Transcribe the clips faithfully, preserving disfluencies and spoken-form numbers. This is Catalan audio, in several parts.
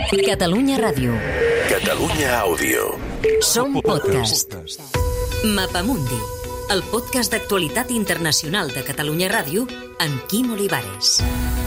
Catalunya Ràdio. Catalunya Àudio. Som podcast. Mapamundi, el podcast d'actualitat internacional de Catalunya Ràdio amb Quim Olivares.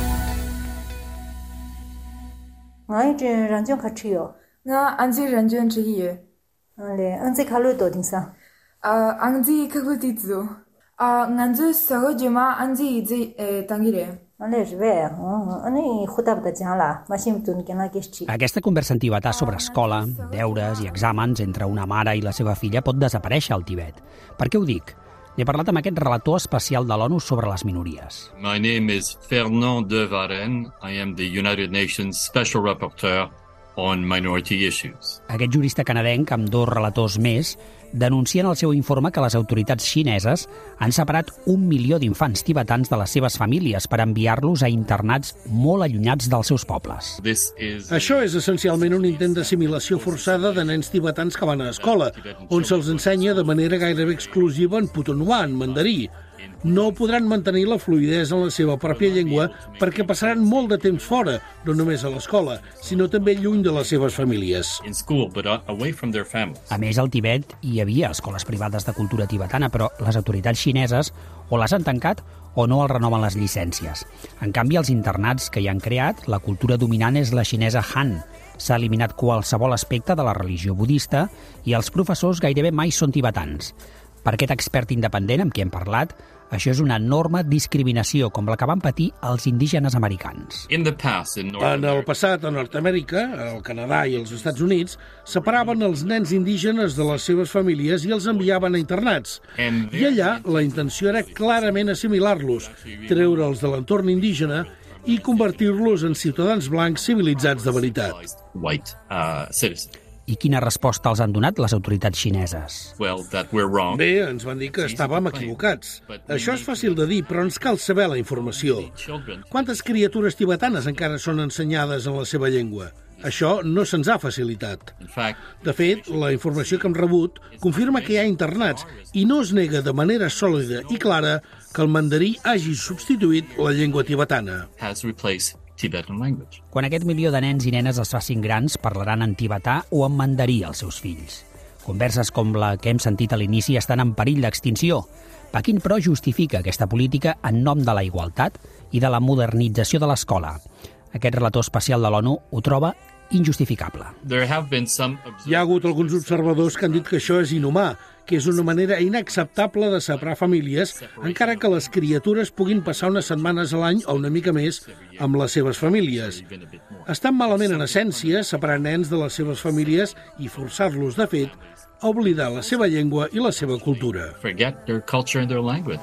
Ngai zhen ranjiong ka chiyo. Nga anzi ranjiong chi ye. Ale, anzi ka lu do ding sa. Ah, anzi ka ku ti zu. Ah, nganzu sago jema anzi zi tangire. Ale, zhe, ani khutab da jiang la, ma xim tun gen la geshi. Aquesta conversa en tibetà sobre escola, deures i exàmens entre una mare i la seva filla pot desaparèixer al Tibet. Per què ho dic? N'he parlat amb aquest relator especial de l'ONU sobre les minories. My name is Fernand de Varenne. I am the United Nations Special Rapporteur on Minority Issues. Aquest jurista canadenc, amb dos relators més, denuncien al seu informe que les autoritats xineses han separat un milió d'infants tibetans de les seves famílies per enviar-los a internats molt allunyats dels seus pobles. This is Això és essencialment un intent d'assimilació forçada de nens tibetans que van a escola, on se'ls ensenya de manera gairebé exclusiva en putonghua, en mandarí. No podran mantenir la fluïdesa en la seva pròpia llengua perquè passaran molt de temps fora, no només a l'escola, sinó també lluny de les seves famílies. in school, but uh, away from their families. A més, al Tibet hi havia escoles privades de cultura tibetana, però les autoritats xineses o les han tancat o no els renoven les llicències. En canvi, els internats que hi han creat, la cultura dominant és la xinesa Han. S'ha eliminat qualsevol aspecte de la religió budista i els professors gairebé mai són tibetans. Per aquest expert independent amb qui hem parlat, això és una enorme discriminació, com la que van patir els indígenes americans. In the past, in North En el America, passat, a Nord-Amèrica, al Canadà i als Estats Units, separaven els nens indígenes de les seves famílies i els enviaven a internats. I allà la intenció era clarament assimilar-los, treure'ls de l'entorn indígena i convertir-los en ciutadans blancs civilitzats de veritat. white uh, citizens. I quina resposta els han donat les autoritats xineses? Well, that we're wrong. Bé, ens van dir que estàvem equivocats. Això és fàcil de dir, però ens cal saber la informació. Children. Quantes criatures tibetanes encara són ensenyades en la seva llengua? Això no se'ns ha facilitat. In fact, De fet, la informació que hem rebut confirma que hi ha internats i no es nega de manera sòlida i clara que el mandarí hagi substituït la llengua tibetana. has replaced Tibetan language. Quan aquest milió de nens i nenes es facin grans, parlaran en tibetà o en mandarí als seus fills. Converses com la que hem sentit a l'inici estan en perill d'extinció. Pequín, però, justifica aquesta política en nom de la igualtat i de la modernització de l'escola. Aquest relator especial de l'ONU ho troba injustificable. There have been some Hi ha hagut alguns observadors que han dit que això és inhumà, que és una manera inacceptable de separar famílies, encara que les criatures puguin passar unes setmanes a l'any o una mica més amb les seves famílies. Estan malament en essència separar nens de les seves famílies i forçar-los, de fet, a oblidar la seva llengua i la seva cultura. forget their culture and their language.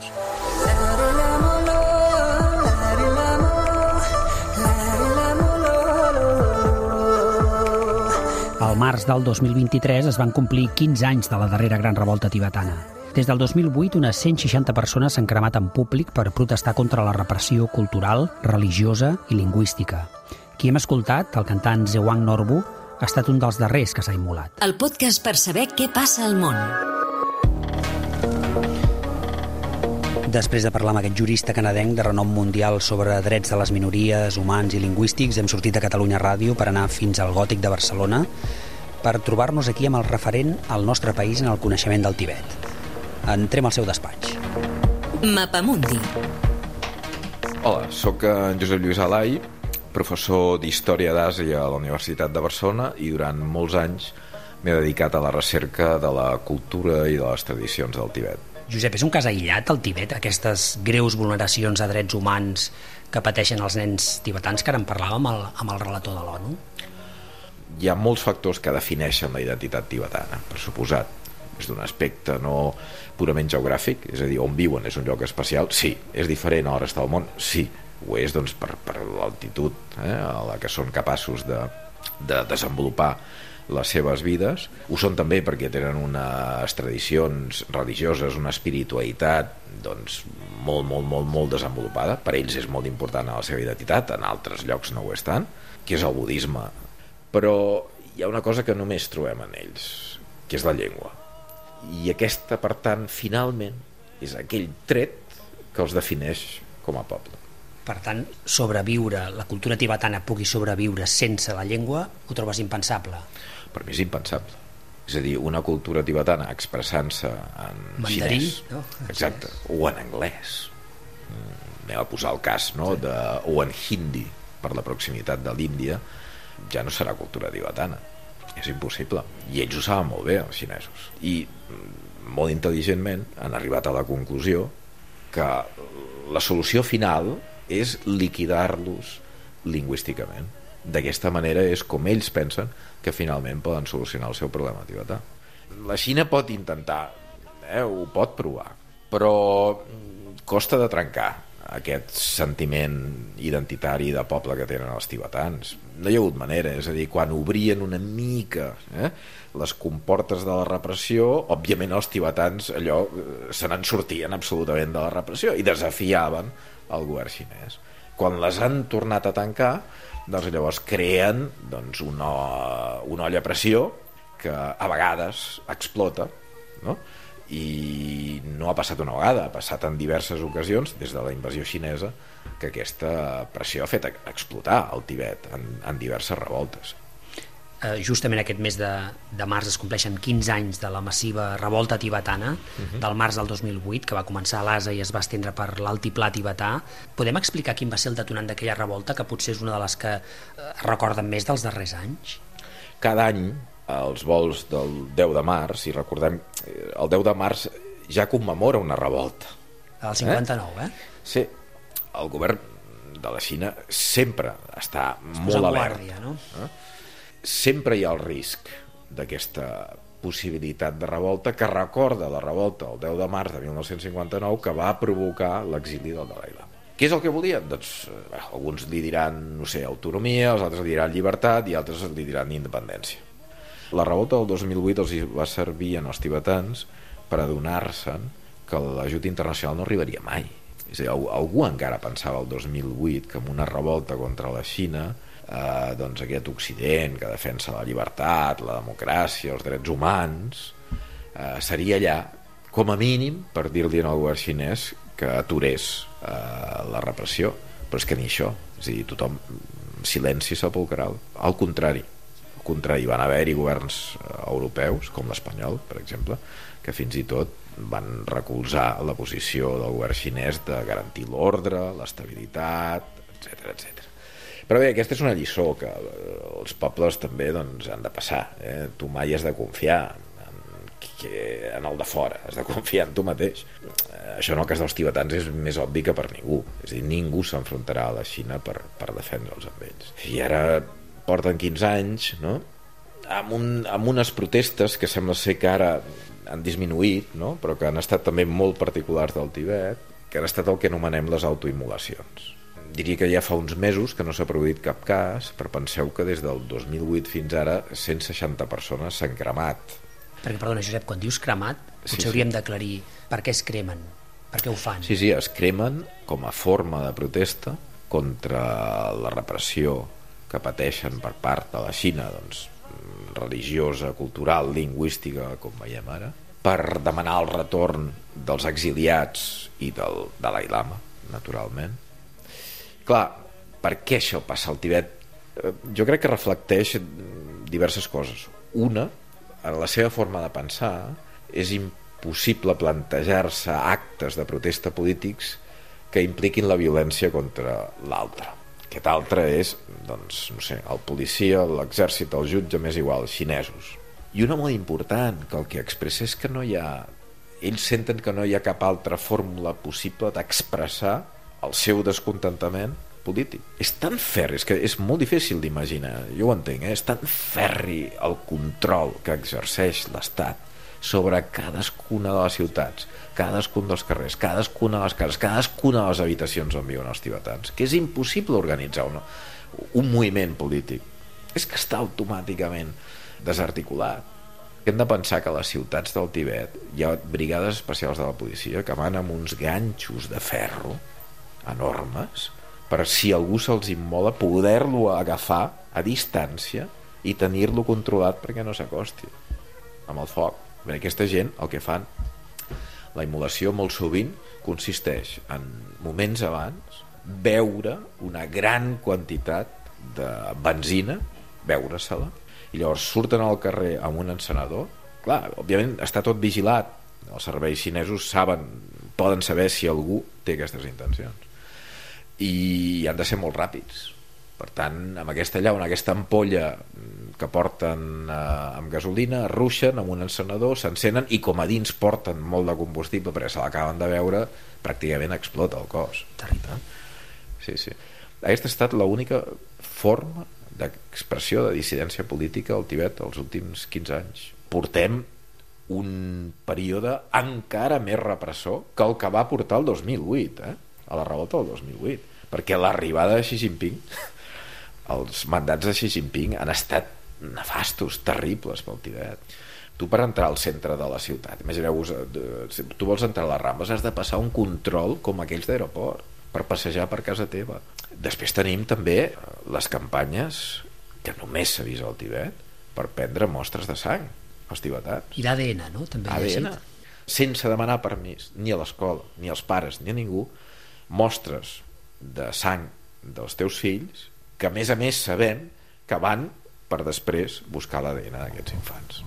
Al març del dos mil vint-i-tres es van complir quinze anys de la darrera gran revolta tibetana. Des del dos mil vuit, unes cent seixanta persones s'han cremat en públic per protestar contra la repressió cultural, religiosa i lingüística. Qui hem escoltat, el cantant Zewang Norbu, ha estat un dels darrers que s'ha immolat. El podcast per saber què passa al món. Després de parlar amb aquest jurista canadenc de renom mundial sobre drets de les minories, humans i lingüístics, hem sortit a Catalunya Ràdio per anar fins al Gòtic de Barcelona per trobar-nos aquí amb el referent al nostre país en el coneixement del Tibet. Entrem al seu despatx. Mapamundi. Hola, sóc en Josep Lluís Alai, professor d'Història d'Àsia a la Universitat de Barcelona i durant molts anys m'he dedicat a la recerca de la cultura i de les tradicions del Tibet. Josep, és un cas aïllat al Tibet, aquestes greus vulneracions de drets humans que pateixen els nens tibetans, que ara en parlàvem amb el, amb el relator de l'ONU? Hi ha molts factors que defineixen la identitat tibetana, per suposat. És d'un aspecte no purament geogràfic, és a dir, on viuen és un lloc especial, sí. És diferent a la resta del món, sí. Ho és doncs, per, per l'altitud eh, a la que són capaços de, de desenvolupar les seves vides. Ho són també perquè tenen unes tradicions religioses, una espiritualitat doncs, molt, molt, molt, molt desenvolupada. Per ells és molt important a la seva identitat, en altres llocs no ho és tant, que és el budisme. Però hi ha una cosa que només trobem en ells, que és la llengua. I aquesta, per tant, finalment, és aquell tret que els defineix com a poble. Per tant, sobreviure, la cultura tibetana pugui sobreviure sense la llengua, ho trobes impensable? Per mi és impensable. És a dir, una cultura tibetana expressant-se en mandarí, xinès, no? exacte, o en anglès, anem a posar el cas, no? de, o en hindi, per la proximitat de l'Índia, ja no serà cultura tibetana. És impossible. I ells ho saben molt bé, els xinesos. I molt intel·ligentment han arribat a la conclusió que la solució final és liquidar-los lingüísticament. D'aquesta manera és com ells pensen que finalment poden solucionar el seu problema tibetà. La Xina pot intentar, eh, ho pot provar, però costa de trencar aquest sentiment identitari de poble que tenen els tibetans. No hi ha hagut manera, és a dir, quan obrien una mica eh, les comportes de la repressió, òbviament els tibetans allò se n'en sortien absolutament de la repressió i desafiaven el govern xinès. Quan les han tornat a tancar, doncs llavors creen doncs, una, una olla a pressió que a vegades explota, no? I no ha passat una vegada, ha passat en diverses ocasions des de la invasió xinesa que aquesta pressió ha fet explotar el Tibet en, en diverses revoltes. Eh, justament aquest mes de, de març es compleixen quinze anys de la massiva revolta tibetana, uh-huh. del març del dos mil vuit, que va començar a l'Asa i es va estendre per l'altiplà tibetà. Podem explicar quin va ser el detonant d'aquella revolta, que potser és una de les que eh, recorden més dels darrers anys? Cada any els vols del deu de març, i recordem, el deu de març ja commemora una revolta. El cinquanta-nou, eh? eh? Sí, el govern de la Xina sempre està es molt alerta. Guàrdia, no? Eh? Sempre hi ha el risc d'aquesta possibilitat de revolta que recorda la revolta el deu de març de mil nou-cents cinquanta-nou que va provocar l'exili del Dalai Lama. Què és el que volien? Doncs eh, alguns li diran, no sé, autonomia, els altres li diran llibertat i altres li diran independència. La revolta del dos mil vuit els va servir als tibetans per adonar-se'n que l'ajut internacional no arribaria mai. És a dir, algú encara pensava el dos mil vuit que amb una revolta contra la Xina eh, doncs aquest Occident que defensa la llibertat, la democràcia, els drets humans eh, seria allà com a mínim per dir-li al govern xinès que aturés eh, la repressió, però és que ni això, és a dir, tothom silenci sepulcral, al contrari al contrari, van haver-hi governs europeus com l'espanyol, per exemple, que fins i tot van recolzar la posició del govern xinès de garantir l'ordre, l'estabilitat, etcètera, etcètera. Però bé, aquesta és una lliçó que els pobles també doncs, han de passar. Eh? Tu mai has de confiar en, que, en el de fora, has de confiar en tu mateix. Eh, això en el cas dels tibetans és més obvi que per ningú. És a dir, ningú s'enfrontarà a la Xina per, per defendre'ls amb ells. I ara porten quinze anys, no? amb, un, amb unes protestes que sembla ser que ara han disminuït, no? Però que han estat també molt particulars del Tibet, que han estat el que anomenem les autoimmolacions. Diria que ja fa uns mesos que no s'ha produït cap cas, però penseu que des del dos mil vuit fins ara cent seixanta persones s'han cremat. Perquè, perdona, Josep, quan dius cremat, potser sí, hauríem sí. d'aclarir per què es cremen, per què ho fan. Sí, sí, es cremen com a forma de protesta contra la repressió que pateixen per part de la Xina, doncs, religiosa, cultural, lingüística, com veiem ara, per demanar el retorn dels exiliats i del Dalai Lama, naturalment. Clar, per què això passa al Tibet? Jo crec que reflecteix diverses coses. Una, en la seva forma de pensar, és impossible plantejar-se actes de protesta polítics que impliquin la violència contra l'altre. Aquest altre és, doncs, no sé, el policia, l'exèrcit, el jutge, m'és igual, xinesos. I una molt important, que el que expressa és que no hi ha... Ells senten que no hi ha cap altra fórmula possible d'expressar el seu descontentament polític. És tan ferri, és que és molt difícil d'imaginar, jo ho entenc, eh? És tan ferri el control que exerceix l'Estat sobre cadascuna de les ciutats, cadascun dels carrers, cadascuna de les cases, cadascuna de les habitacions on viuen els tibetans, que és impossible organitzar una, un moviment polític. És que està automàticament desarticulat. Hem de pensar que a les ciutats del Tibet hi ha brigades especials de la policia que van amb uns ganxos de ferro enormes per, si algú se'ls immola, poder-lo agafar a distància i tenir-lo controlat perquè no s'acosti amb el foc. Bé, aquesta gent el que fan, la immolació molt sovint consisteix en moments abans beure una gran quantitat de benzina, beure-se-la, i llavors surten al carrer amb un encenedor. Clar, òbviament està tot vigilat, els serveis xinesos saben, poden saber si algú té aquestes intencions, i han de ser molt ràpids. Per tant, amb aquesta llauna, aquesta ampolla que porten eh, amb gasolina, ruixen amb un encenedor, s'encenen, i com a dins porten molt de combustible perquè se l'acaben de beure, pràcticament explota el cos. Terrible. Sí, sí. Aquesta ha estat l'única forma d'expressió de dissidència política al Tibet els últims quinze anys. Portem un període encara més repressor que el que va portar el dos mil vuit, eh? A la revolta del dos mil vuit, perquè l'arribada de Xi Jinping, els mandats de Xi Jinping han estat nefastos, terribles pel Tibet. Tu, per entrar al centre de la ciutat, imagineu-vos, tu vols entrar a les Rambles, has de passar un control com aquells d'aeroport per passejar per casa teva. Després tenim també les campanyes que només s'ha vist al Tibet per prendre mostres de sang als tibetans. I d'A D N, no? També A D N, sense demanar permís ni a l'escola, ni als pares, ni a ningú, mostres de sang dels teus fills, que a més a més sabem que van per després buscar l'A D N d'aquests infants.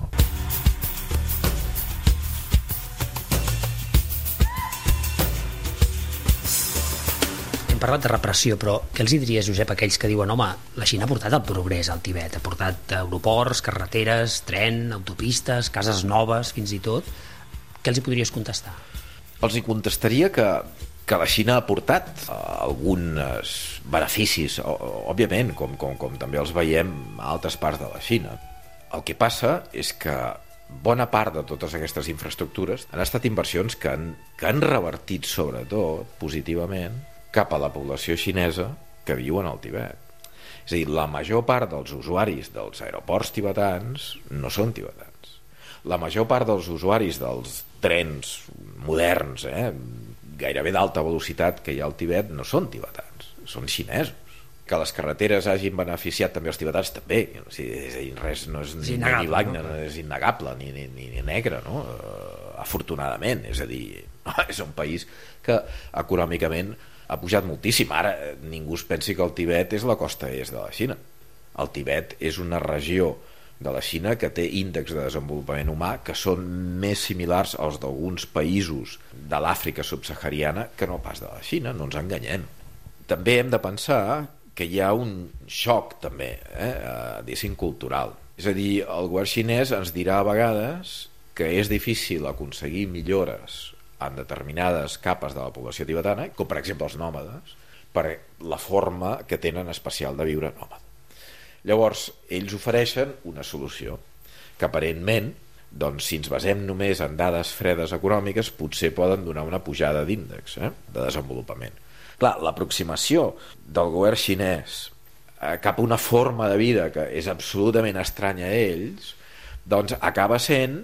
Hem parlat de repressió, però què els hi diries, Josep, a aquells que diuen home, la Xina ha portat el progrés al Tibet, ha portat aeroports, carreteres, tren, autopistes, cases noves, fins i tot. Què els hi podries contestar? Els hi contestaria que, que la Xina ha portat uh, alguns beneficis, òbviament, com, com, com també els veiem a altres parts de la Xina. El que passa és que bona part de totes aquestes infraestructures han estat inversions que han, que han revertit sobretot positivament cap a la població xinesa que viuen al Tibet. És a dir, la major part dels usuaris dels aeroports tibetans no són tibetans. La major part dels usuaris dels trens moderns, eh, gairebé d'alta velocitat que hi ha al Tibet, no són tibetans, són xinesos. Que les carreteres hagin beneficiat també els tibetans, també. O sigui, és a dir, res no és, és ni, ni blanc, no? No és innegable, ni, ni, ni negre, no? Uh, afortunadament, és a dir, és un país que econòmicament ha pujat moltíssim. Ara ningú es pensi que el Tibet és la costa est de la Xina. El Tibet és una regió de la Xina que té índexs de desenvolupament humà que són més similars als d'alguns països de l'Àfrica subsahariana que no pas de la Xina, no ens enganyem. També hem de pensar que hi ha un xoc també, eh, diguéssim, cultural. És a dir, el govern xinès ens dirà a vegades que és difícil aconseguir millores en determinades capes de la població tibetana, com per exemple els nòmades, per la forma que tenen especial de viure nòmada. Llavors, ells ofereixen una solució que aparentment, doncs, si ens basem només en dades fredes econòmiques, potser poden donar una pujada d'índex, eh, de desenvolupament. Clar, l'aproximació del govern xinès eh, cap a una forma de vida que és absolutament estranya a ells, doncs acaba sent: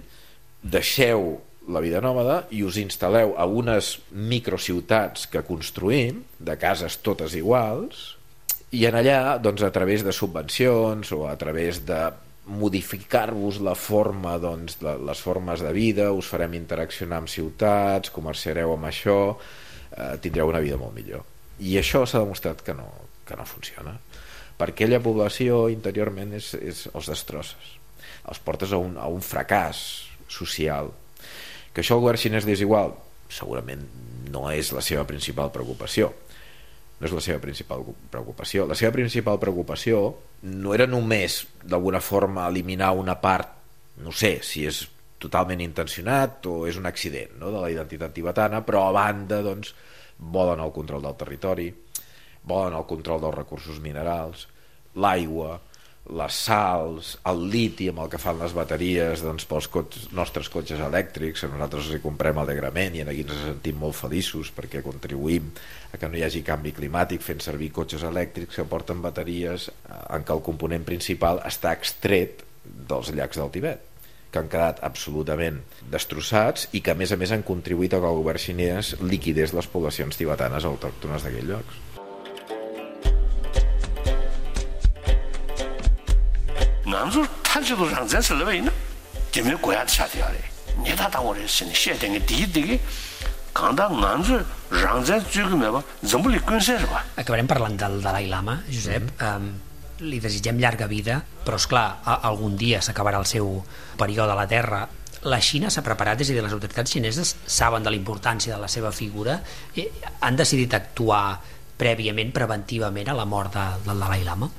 deixeu la vida nòmada i us instal·leu a unes microciutats que construïm, de cases totes iguals, i en allà, doncs, a través de subvencions o a través de modificar-vos la forma, doncs, les formes de vida, us farem interaccionar amb ciutats, comerciareu amb això, eh, tindreu una vida molt millor. I això s'ha demostrat que no, que no funciona, perquè aquella població interiorment és, és, els destrosses, els portes a un, a un fracàs social. Que això el govern xinès és igual, segurament no és la seva principal preocupació. No és la seva principal preocupació. La seva principal preocupació no era només, d'alguna forma, eliminar una part, no sé si és totalment intencionat o és un accident, no?, de la identitat tibetana, però a banda, doncs, volen el control del territori, volen el control dels recursos minerals, l'aigua, les sals, el liti amb el que fan les bateries, doncs, pels cotxes, nostres cotxes elèctrics, que nosaltres els hi comprem alegrement i aquí ens sentim molt feliços perquè contribuïm a que no hi hagi canvi climàtic fent servir cotxes elèctrics que porten bateries en què el component principal està extret dels llacs del Tibet, que han quedat absolutament destrossats i que a més a més han contribuït a que el govern xinès liquidés les poblacions tibetanes autòctones d'aquells llocs. 俺说他就是让这是那位呢，这没国家下掉的，你他当我的是谢的个第一的个， Acabarem parlant del Dalai Lama, Josep. Mm. Um, li desitgem llarga vida, però, esclar, algun dia s'acabarà el seu període a la Terra. La Xina s'ha preparat, és a dir, les autoritats xineses saben de la importància de la seva figura i han decidit actuar prèviament, preventivament, a la mort de, del Dalai Lama?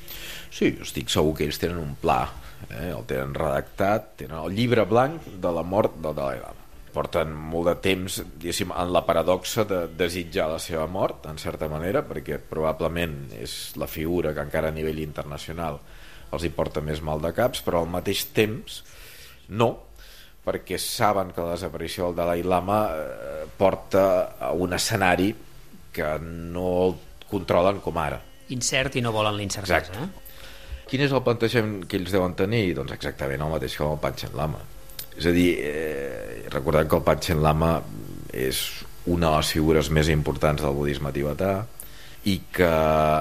Sí, estic segur que ells tenen un pla, eh? El tenen redactat, tenen el llibre blanc de la mort del Dalai Lama. Porten molt de temps, diguéssim, en la paradoxa de desitjar la seva mort, en certa manera, perquè probablement és la figura que encara a nivell internacional els hi porta més mal de caps, però al mateix temps no, perquè saben que la desaparició del Dalai Lama eh, porta a un escenari que no el controlen com ara. Incert i no volen l'incertesa. Eh? Quin és el plantejament que ells deuen tenir? Doncs exactament el mateix que el Panchen Lama. És a dir, eh, recordem que el Panchen Lama és una de les figures més importants del budisme tibetà i que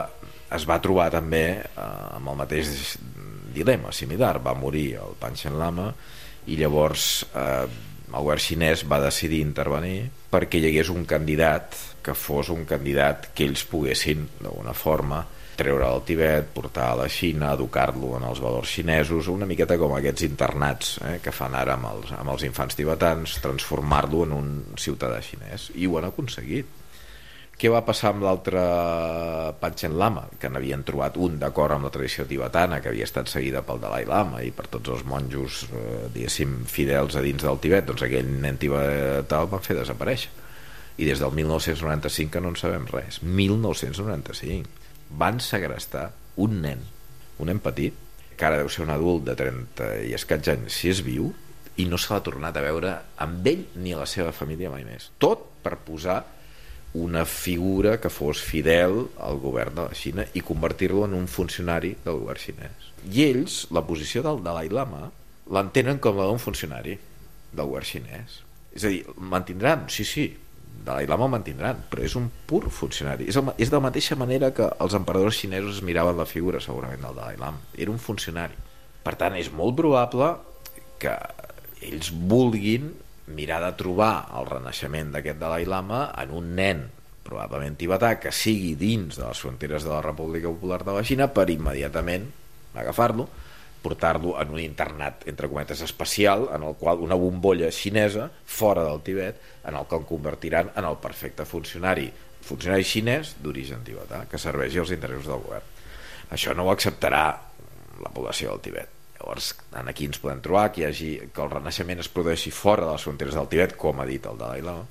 es va trobar també eh, amb el mateix dilema similar. Va morir el Panchen Lama i llavors eh, el govern xinès va decidir intervenir perquè hi hagués un candidat que fos un candidat que ells poguessin d'alguna forma treure del Tibet, portar a la Xina, educar-lo en els valors xinesos, una miqueta com aquests internats eh, que fan ara amb els, amb els infants tibetans, transformar-lo en un ciutadà xinès, i ho han aconseguit. Què va passar amb l'altre Panchen Lama, que n'havien trobat un d'acord amb la tradició tibetana, que havia estat seguida pel Dalai Lama i per tots els monjos eh, diguéssim fidels a dins del Tibet? Doncs aquell nen tibetà el van fer desaparèixer, i des del mil nou-cents noranta-cinc que no en sabem res. Mil nou-cents noranta-cinc van segrestar un nen, un nen petit, que ara deu ser un adult de trenta i escaig anys si és viu, i no se l'ha tornat a veure amb ell ni a la seva família mai més. Tot per posar una figura que fos fidel al govern de la Xina i convertir-lo en un funcionari del govern xinès. I ells, la posició del Dalai Lama, l'entenen com la d'un funcionari del govern xinès. És a dir, mantindran, sí, sí, Dalai Lama el mantindran, però és un pur funcionari. És, el, és de la mateixa manera que els emperadors xinesos es miraven la figura segurament del Dalai Lama. Era un funcionari. Per tant, és molt probable que ells vulguin mirar de trobar el renaixement d'aquest Dalai Lama en un nen probablement tibetà que sigui dins de les fronteres de la República Popular de la Xina per immediatament agafar-lo, portar-lo en un internat entre cometes especial, en el qual una bombolla xinesa fora del Tibet, en el que el convertiran en el perfecte funcionari funcionari xinès d'origen tibetà que serveixi els interessos del govern. Això no ho acceptarà la població del Tibet. Llavors, aquí ens podem trobar que hi hagi, que el renaixement es produeixi fora de les fronteres del Tibet, com ha dit el Dalai Lama,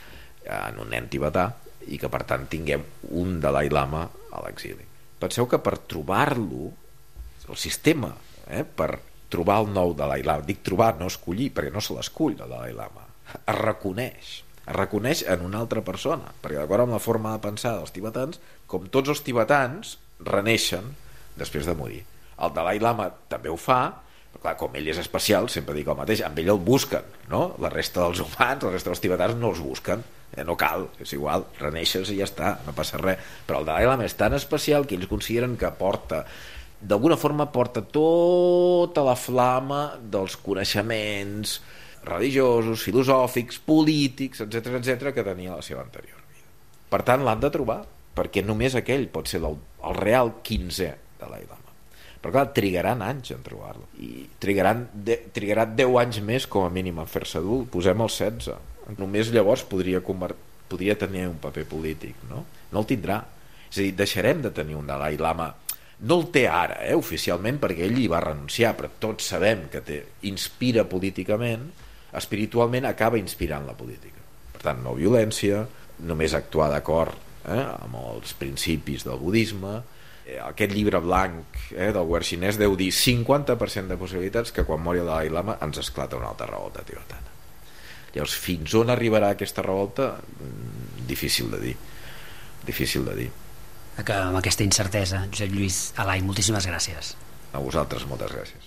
en un nen tibetà, i que per tant tinguem un Dalai Lama a l'exili. Penseu que per trobar-lo, el sistema eh, per trobar el nou Dalai Lama, dic trobar, no escollir, perquè no se l'escull el Dalai Lama, es reconeix es reconeix en una altra persona, perquè d'acord amb la forma de pensar dels tibetans, com tots els tibetans reneixen després de morir. El Dalai Lama també ho fa, però clar, com ell és especial, sempre dic el mateix, amb ell el busquen, no? La resta dels humans, la resta dels tibetans no els busquen, eh, no cal, és igual, reneixes i ja està, no passa res. Però el Dalai Lama és tan especial que ells consideren que porta, d'alguna forma porta tota la flama dels coneixements religiosos, filosòfics, polítics, etcètera, etcètera, que tenia la seva anterior vida. Per tant, l'han de trobar, perquè només aquell pot ser el, el real quinzè Dalai Lama. Però clar, trigaran anys en trobar-lo, i trigaran de, trigarà deu anys més com a mínim en fer-se adult, posem el setze. Només llavors podria, convert... podria tenir un paper polític, no? No el tindrà. És a dir, deixarem de tenir un Dalai Lama. No el té ara, eh, oficialment, perquè ell hi va renunciar, però tots sabem que té, inspira políticament, espiritualment acaba inspirant la política. Per tant, no violència, només actuar d'acord eh, amb els principis del budisme. Aquest llibre blanc eh, del govern xinès deu dir cinquanta per cent de possibilitats que quan mori el Dalai Lama ens esclata una altra revolta tibetana. Llavors, fins on arribarà aquesta revolta? Difícil de dir. Difícil de dir. Que amb aquesta incertesa, Josep Lluís Alay, moltíssimes gràcies. A vosaltres, moltes gràcies.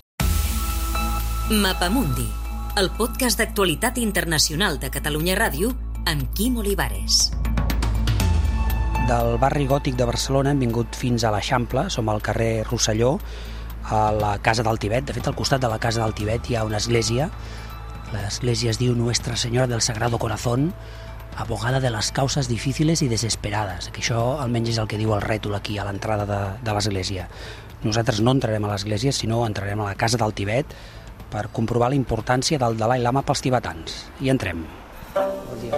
Mapamundi, el podcast d'actualitat internacional de Catalunya Ràdio amb Quim Olivares. Del barri gòtic de Barcelona hem vingut fins a l'Eixample, som al carrer Rosselló, a la Casa del Tibet. De fet, al costat de la Casa del Tibet hi ha una església. L'església es diu Nuestra Senyora del Sagrado Corazón. abogada de les causes difíciles i desesperades, que això almenys és el que diu el rètol aquí a l'entrada de, de l'església. Nosaltres no entrarem a l'església, sinó entrarem a la casa del Tibet per comprovar la importància del Dalai Lama pels tibetans. I entrem. Bon dia.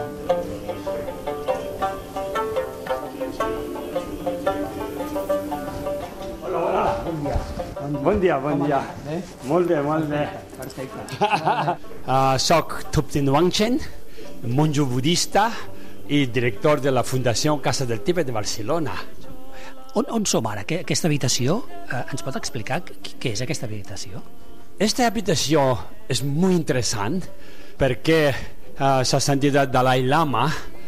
Hola, hola. Bon dia. Bon dia, bon dia. Bé? Molt bé, molt bé. Perfecte. uh, soc Thupten Wangchen, monjo budista i director de la Fundació Casa del Tibet de Barcelona. On, on som ara? Aquesta habitació, eh, ens pot explicar què és aquesta habitació? Aquesta habitació és molt interessant perquè uh, Sa Santidad Dalai Lama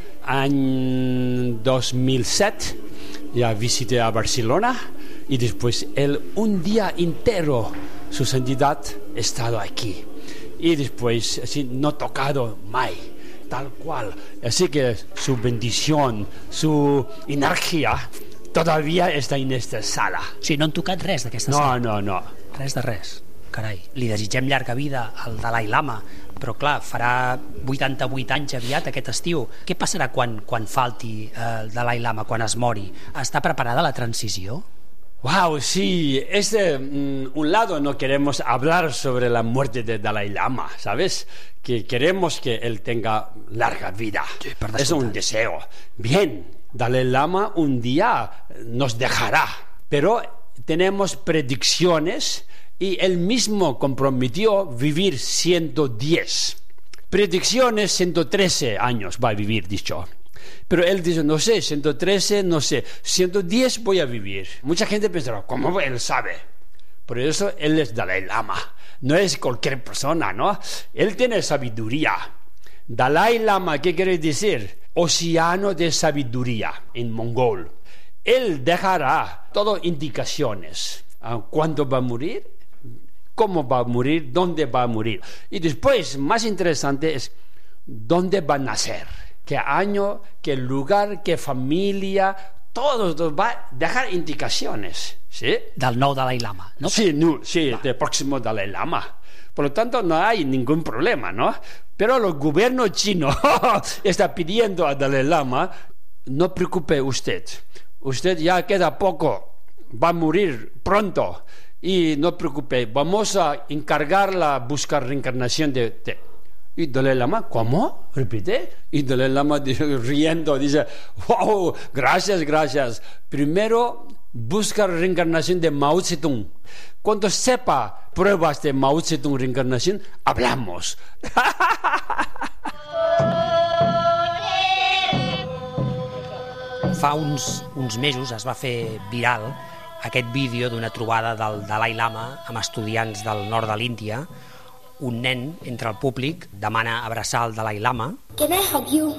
any dos mil set ja visité a Barcelona y después él un día entero Su Santidad ha estado aquí y después así, no tocado más tal cual, así que su bendición, su energía todavía está en esta sala. O sigui, no han tocat res d'aquesta no, sala? No, no, no. Res de res. Carai, li desitgem llarga vida al Dalai Lama, però clar, farà vuitanta-vuit anys aviat aquest estiu. Què passarà quan, quan falti el Dalai Lama, quan es mori? Està preparada la transició? Wow, sí, es de um, un lado no queremos hablar sobre la muerte de Dalai Lama, ¿sabes? Que queremos que él tenga larga vida. Sí, es un deseo. Bien, Dalai Lama un día nos dejará, pero tenemos predicciones y él mismo comprometió vivir ciento diez. Predicciones, ciento trece años va a vivir, dicho. Pero él dice, no sé, ciento trece, no sé, ciento diez voy a vivir. Mucha gente pensará, ¿cómo él sabe? Por eso él es Dalai Lama, no es cualquier persona, ¿no? Él tiene sabiduría. Dalai Lama, ¿qué quiere decir? Océano de sabiduría en mongol. Él dejará todas indicaciones. ¿Cuándo va a morir? ¿Cómo va a morir? ¿Dónde va a morir? Y después, más interesante es, ¿dónde va a nacer? ¿Qué año? ¿Qué lugar? ¿Qué familia? Todo va a dejar indicaciones, ¿sí? Del nou Dalai Lama, ¿no? Sí, no, sí, del próximo Dalai Lama. Por lo tanto, no hay ningún problema, ¿no? Pero el gobierno chino está pidiendo a Dalai Lama, no preocupe usted, usted ya queda poco, va a morir pronto, y no preocupe, vamos a encargarla a buscar reencarnación de... de Y Dalai Lama, ¿cómo? Repite. Y Dalai Lama riendo dice, wow, gracias, gracias. Primero busca reencarnación de Mao Zedong. Cuando sepa pruebas de Mao Zedong reencarnación, hablamos. Fa uns, uns mesos es va fer viral aquest vídeo d'una trobada del Dalai Lama amb estudiants del nord de l'Índia. Un nen, entre el públic, demana abraçar el Dalai Lama. Can I hug you?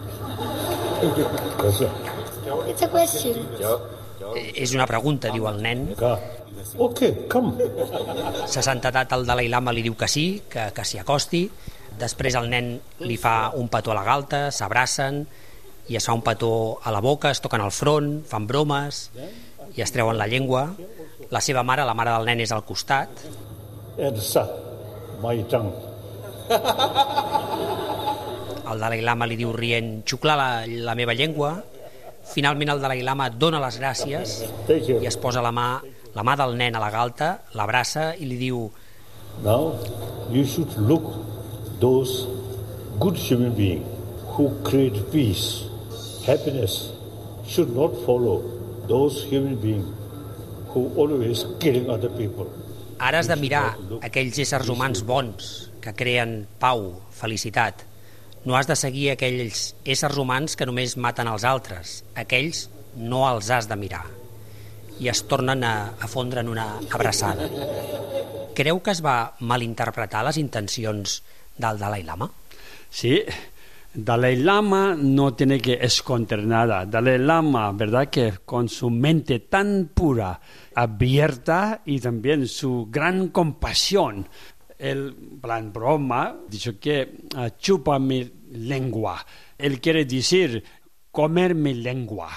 It's a question. És una pregunta, diu el nen. Ok, come. Sa santedat el Dalai Lama li diu que sí, que, que s'hi acosti. Després el nen li fa un petó a la galta, s'abracen i es fa un petó a la boca, es toquen el front, fan bromes i es treuen la llengua. La seva mare, la mare del nen, és al costat. My tongue. El Dalai Lama li diu rient, xuclar la, la meva llengua. Finalment el Dalai Lama dona les gràcies i es posa la mà, la mà del nen a la galta, l'abraça i li diu: Now you should look those good human beings who create peace, happiness should not follow those human beings who always killing other people. Ara has de mirar aquells éssers humans bons que creen pau, felicitat. No has de seguir aquells éssers humans que només maten els altres. Aquells no els has de mirar. I es tornen a, a fondre en una abraçada. Creu que es va malinterpretar les intencions del Dalai Lama? Sí, Dalai Lama no tiene que esconder nada. Dalai Lama, ¿verdad? Que con su mente tan pura, abierta y también su gran compasión, el plan broma, dice que uh, chupa mi lengua. Él quiere decir comer mi lengua.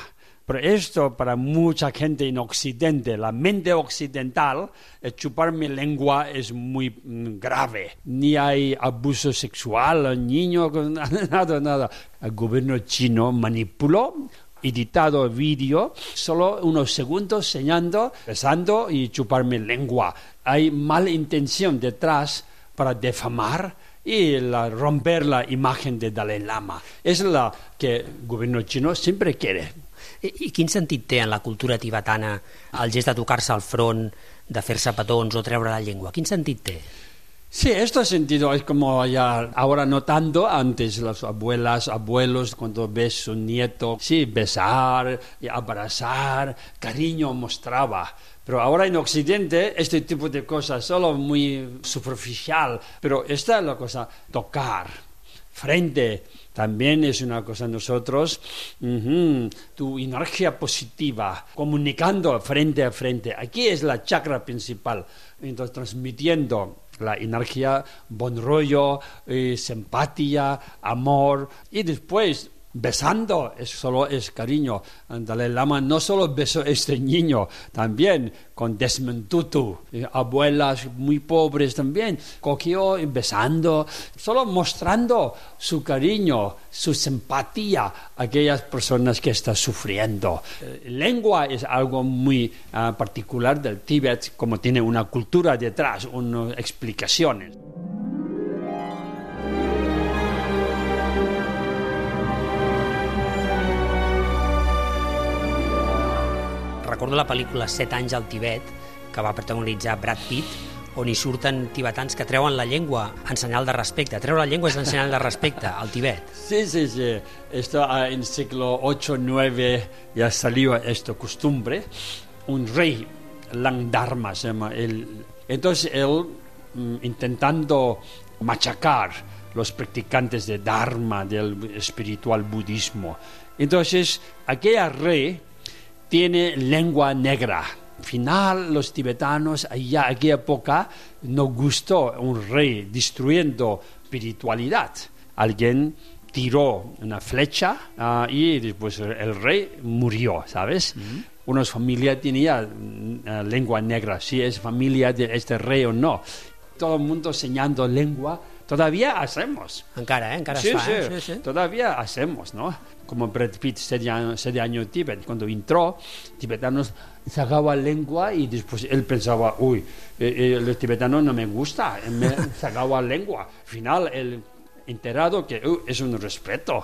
Pero esto para mucha gente en Occidente, la mente occidental, el chupar mi lengua es muy mm, grave. Ni hay abuso sexual, el niño, nada, nada. El gobierno chino manipuló, editado vídeo, solo unos segundos enseñando, besando y chupar mi lengua. Hay mala intención detrás para defamar y la, romper la imagen de Dalai Lama. És la que el gobierno chino sempre quiere. I, I quin sentit té en la cultura tibetana el gest de tocar-se al front, de fer-se petons o treure la llengua? Quin sentit té? Sí, este sentido es como ya, ahora no tanto, antes las abuelas, abuelos, cuando ves un nieto, sí, besar, y abrazar, cariño mostraba. Pero ahora en Occidente este tipo de cosas solo muy superficial, pero esta es la cosa, tocar, frente, también es una cosa nosotros, uh-huh, tu energía positiva, comunicando frente a frente, aquí es la chakra principal, entonces transmitiendo la energía, buen rollo, eh, simpatía, amor, y después besando, es solo es cariño. Dalai Lama no solo besó a este niño, también con Desmond Tutu, eh, abuelas muy pobres también, cogió y besando, solo mostrando su cariño, su simpatía a aquellas personas que están sufriendo. Eh, lengua es algo muy uh, particular del Tíbet, como tiene una cultura detrás, unas explicaciones. Recordo la pel·lícula Set anys al Tibet, que va protagonitzar Brad Pitt, on hi surten tibetans que treuen la llengua en senyal de respecte. Treure la llengua és en senyal de respecte al Tibet. Sí, sí, sí. Esto uh, en siglo ocho nueve ya salió esta costumbre. Un rey, Langdharma se llama. Él, entonces él, mm, intentando machacar los practicantes de Dharma, del espiritual budismo. Entonces, aquella rey tiene lengua negra. Al final, los tibetanos, allá, en aquella época, no gustó un rey destruyendo espiritualidad. Alguien tiró una flecha uh, y después el rey murió, ¿sabes? Mm-hmm. Una familia tenía uh, lengua negra, si es familia de este rey o no. Todo el mundo enseñando lengua. Todavía hacemos. Encara, eh? Encara sí, es fa, sí, eh? Sí, sí. Todavía hacemos, ¿no? Como Brad Pitt, siete años en Tíbet, cuando entró, tibetanos sacaba lengua y después él pensaba, uy, eh, eh, los tibetanos no me gusta, me sacaba lengua. Al final, él enterado que uh, és un respeto.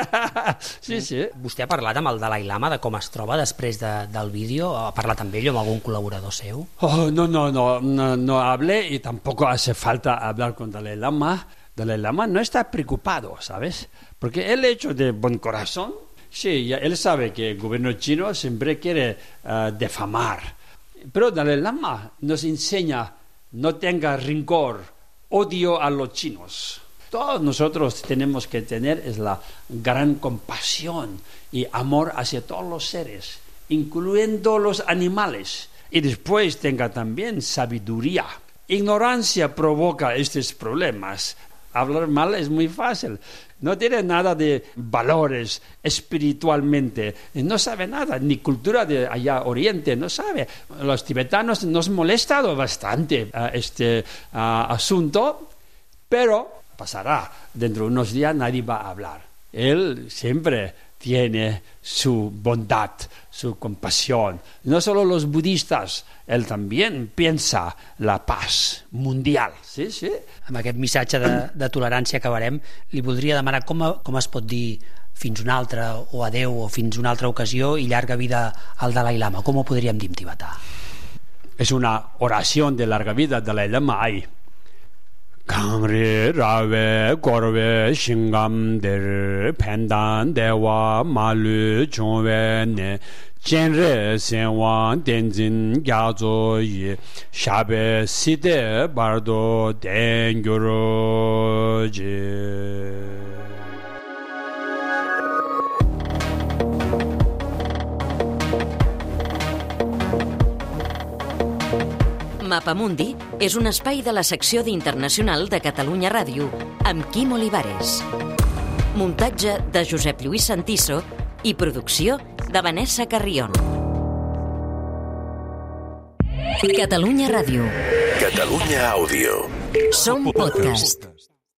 Sí, sí. Vostè ha parlat amb el Dalai Lama de com es troba després de, del vídeo? Ha parlat amb ell o amb algun col·laborador seu? Oh, no, no, no, no, no hablé y tampoco hace falta hablar con Dalai Lama. Dalai Lama no está preocupado, ¿sabes? Porque él hecho de buen corazón, sí, él sabe que el gobierno chino siempre quiere uh, defamar. Pero Dalai Lama nos enseña, no tenga rencor, odio a los chinos. Todos nosotros tenemos que tener es la gran compasión y amor hacia todos los seres, incluyendo los animales. Y después tenga también sabiduría. Ignorancia provoca estos problemas. Hablar mal es muy fácil. No tiene nada de valores espiritualmente. No sabe nada, ni cultura de allá oriente, no sabe. Los tibetanos nos han molestado bastante uh, este uh, asunto, pero pasará. Dentro de unos días nadie va a hablar. Él siempre tiene su bondad, su compasión. No solo los budistas, él también piensa la paz mundial. Sí, sí. Amb aquest missatge de, de tolerància acabarem. Li voldria demanar com, a, com es pot dir fins una altra, o adeu, o fins una altra ocasió, i llarga vida al Dalai Lama. Com ho podríem dir en tibetà? Es una oración de larga vida del Dalai Lama ahí. Kamri Rave Korve Shingam Der Pendan Dewa Malu Chongwe Ne Jenre Senwan Denzin Gyazo Yi Shabe Side Bardo Dengyoro Je. Mapamundi és un espai de la secció d'Internacional de Catalunya Ràdio amb Quim Olivares. Muntatge de Josep Lluís Santiso i producció de Vanessa Carrion. Catalunya Ràdio. Catalunya Àudio. Som podcast.